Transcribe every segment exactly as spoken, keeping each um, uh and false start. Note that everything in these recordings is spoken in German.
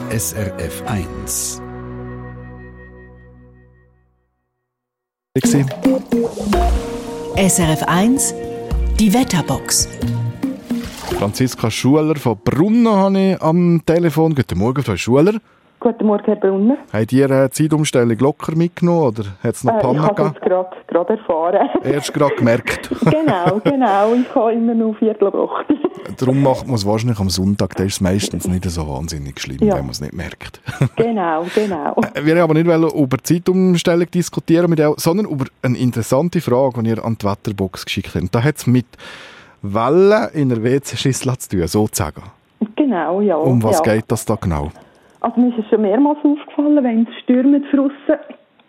S R F eins. S R F eins, die Wetterbox. Franziska Schuler von Brunnen habe ich am Telefon. Guten Morgen, Frau Schuler. Guten Morgen, Herr Brunner. Habt ihr eine Zeitumstellung locker mitgenommen oder hat es noch äh, Pannen gegeben? Ich habe es gerade erfahren. Erst gerade gemerkt. Genau, genau. Ich habe immer noch Viertel über acht. Darum macht man es wahrscheinlich am Sonntag. Da ist es meistens nicht so wahnsinnig schlimm, Ja. wenn man es nicht merkt. Genau, genau. Wir wollen aber nicht über die Zeitumstellung diskutieren, mit euch, sondern über eine interessante Frage, die ihr an die Wetterbox geschickt habt. Da hat es mit Wellen in der W C-Schüssel zu tun, sozusagen. Genau, ja. Um was ja. geht das da genau? Also mir ist es schon mehrmals aufgefallen, wenn es stürmt draussen,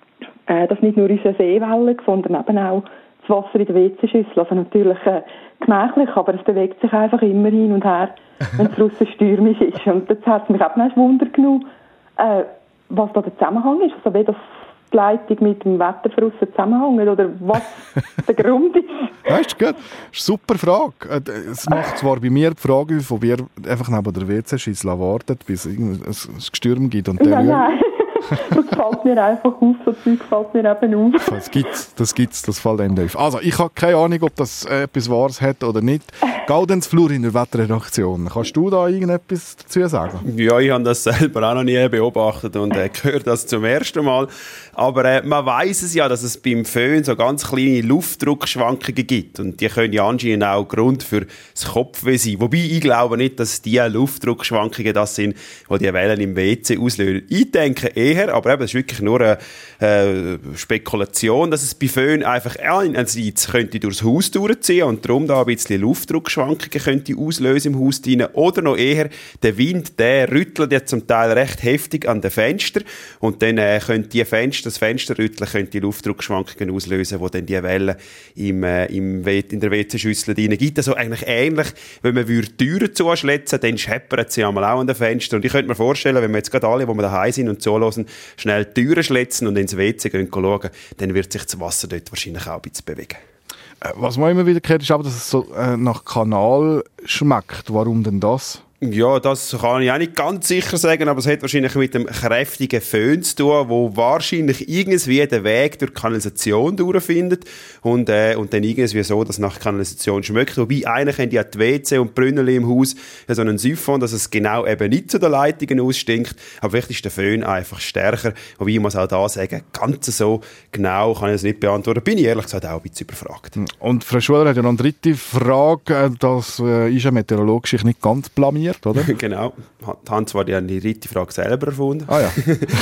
äh, dass nicht nur unsere Seewellen, sondern eben auch das Wasser in der W C-Schüssel. Also natürlich äh, gemächlich, aber es bewegt sich einfach immer hin und her, wenn es draussen stürmisch ist. Und jetzt hat es mich eben auch Wunder genommen, äh, was da der Zusammenhang ist. Also wie das die Leitung mit dem Wetter für draussen zusammenhängt oder was der Grund ist. Weißt du, gut. Das ist eine super Frage. Es macht zwar bei mir die Frage auf, ob ihr einfach neben der W C-Schüssel wartet, bis es ein Gestürm gibt. Und Nein, nein. Das fällt mir einfach auf, so Zeug fällt mir eben auf. Das gibt's, das gibt's, das fällt einem auf. Also, ich habe keine Ahnung, ob das etwas Wahres hat oder nicht. Gaudenz Flur in der Wetterredaktion. Kannst du da irgendetwas dazu sagen? Ja, ich habe das selber auch noch nie beobachtet und äh, gehört das zum ersten Mal. Aber äh, man weiss es ja, dass es beim Föhn so ganz kleine Luftdruckschwankungen gibt. Und die können ja anscheinend auch Grund für das Kopfweh sein. Wobei ich glaube nicht, dass diese Luftdruckschwankungen das sind, die die Wellen im W C auslösen. Ich denke eher, aber eben, das ist wirklich nur eine äh, Spekulation, dass es bei Föhn einfach einerseits könnte durchs Haus durchziehen und darum da ein bisschen Luftdruckschwankungen könnte auslösen im Haus rein. Oder noch eher, der Wind, der rüttelt ja zum Teil recht heftig an den Fenstern und dann äh, könnte die Fenster, das Fensterrütteln könnte die Luftdruckschwankungen auslösen, wo dann die Wellen im, äh, im w- in der W C-Schüssel drin gibt. Also eigentlich ähnlich, wenn man die Türen zuschlitzen, dann scheppert sie einmal auch an den Fenstern. Und ich könnte mir vorstellen, wenn wir jetzt gerade alle, wo wir daheim sind und zuhören, schnell die Türen schlitzen und ins W C gehen schauen, dann wird sich das Wasser dort wahrscheinlich auch ein bisschen bewegen. Was man immer wieder kennt, ist aber, dass es so äh, nach Kanal schmeckt. Warum denn das? Ja, das kann ich auch nicht ganz sicher sagen, aber es hat wahrscheinlich mit dem kräftigen Föhn zu tun, wo wahrscheinlich irgendwie den Weg durch die Kanalisation durchfindet und, äh, und dann irgendwie so, dass es nach Kanalisation schmeckt. Wobei, eigentlich haben ja die W C und die Brünneli im Haus ja so einen Siphon, dass es genau eben nicht zu den Leitungen ausstinkt, aber vielleicht ist der Föhn einfach stärker. Wobei, ich muss auch da sagen, ganz so genau kann ich es nicht beantworten. Bin ich ehrlich gesagt auch ein bisschen überfragt. Und Frau Schuler hat ja noch eine dritte Frage. Das äh, ist ja meteorologisch nicht ganz blamiert. Oder? Genau. Haben zwar die, die dritte Frage selber erfunden. Ah ja.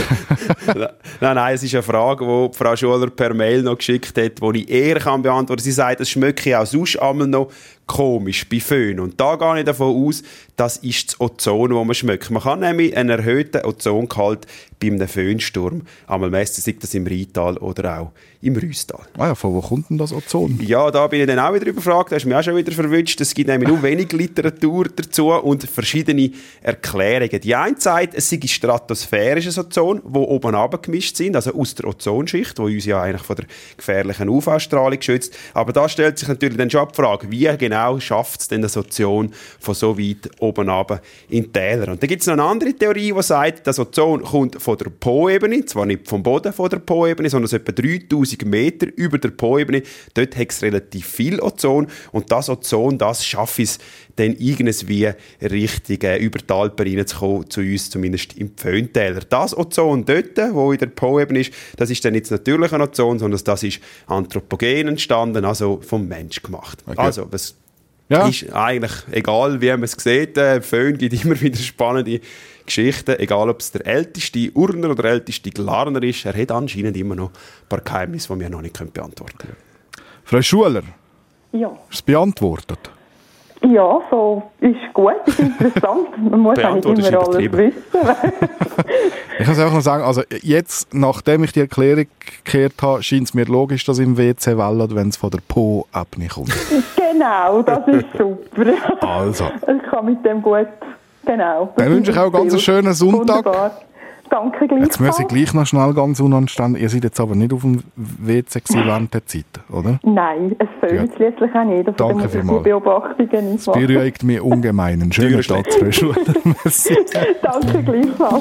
nein, nein, es ist eine Frage, die Frau Schuler per Mail noch geschickt hat, die ich eher kann beantworten kann. Sie sagt, es schmecke auch sonst einmal noch komisch bei Föhn. Und da gehe ich davon aus, das ist das Ozon, das man schmeckt. Man kann nämlich einen erhöhten Ozongehalt bei einem Föhnsturm einmal messen, sei das im Rheintal oder auch im Rüsstal. Ah ja, von wo kommt denn das Ozon? Ja, da bin ich dann auch wieder überfragt. Da hast du mich auch schon wieder verwünscht. Es gibt nämlich nur wenig Literatur dazu und verschiedene Erklärungen. Die eine sagt, es sei stratosphärisches Ozon, das oben abgemischt sind, also aus der Ozonschicht, die uns ja eigentlich von der gefährlichen U V-Strahlung schützt. Aber da stellt sich natürlich dann schon die Frage, wie genau schafft es denn das Ozon von so weit oben runter in die Täler? Und da gibt es noch eine andere Theorie, die sagt, das Ozon kommt von der Po-Ebene, zwar nicht vom Boden von der Po-Ebene, sondern so etwa dreitausend Meter über der Po-Ebene. Dort hat es relativ viel Ozon und das Ozon, das schafft es dann irgendwie richtig äh, über die Alpen reinzukommen, zu uns, zumindest im Pföntäler. Das Ozon dort, wo in der Po-Ebene ist, das ist dann nicht das natürliche Ozon, sondern das ist anthropogen entstanden, also vom Mensch gemacht. Okay. Also, was Ja. ist eigentlich egal, wie man es sieht, äh, Föhn gibt immer wieder spannende Geschichten, egal ob es der älteste Urner oder der älteste Glarner ist, er hat anscheinend immer noch ein paar Geheimnisse, die wir noch nicht beantworten können. Frau Schuler, Ja. ist es beantwortet? Ja, so ist gut, ist interessant. Man muss auch nicht Beantwortet immer ist alles übertrieben. wissen. Ich kann es einfach noch sagen, also jetzt, nachdem ich die Erklärung gehört habe, scheint es mir logisch, dass im W C Wellen, wenn es von der Po-Ebene kommt. Genau, das ist super. Also. Ich kann mit dem gut, genau. Dann wünsche ich auch ganz einen schönen Sonntag. Wunderbar. Danke gleichfalls. Jetzt muss ich gleich noch schnell ganz unanständig. Ihr seid jetzt aber nicht auf dem W C während der Zeit, oder? Nein, es fehlt schliesslich auch nicht. Also Danke vielmals. Beobachtungen das beruhigt mich ungemein. Einen schönen Tag, Frau Schuler. Danke gleichfalls.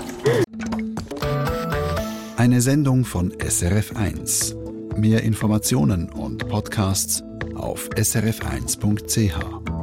Eine Sendung von S R F eins. Mehr Informationen und Podcasts auf s r f eins punkt c h.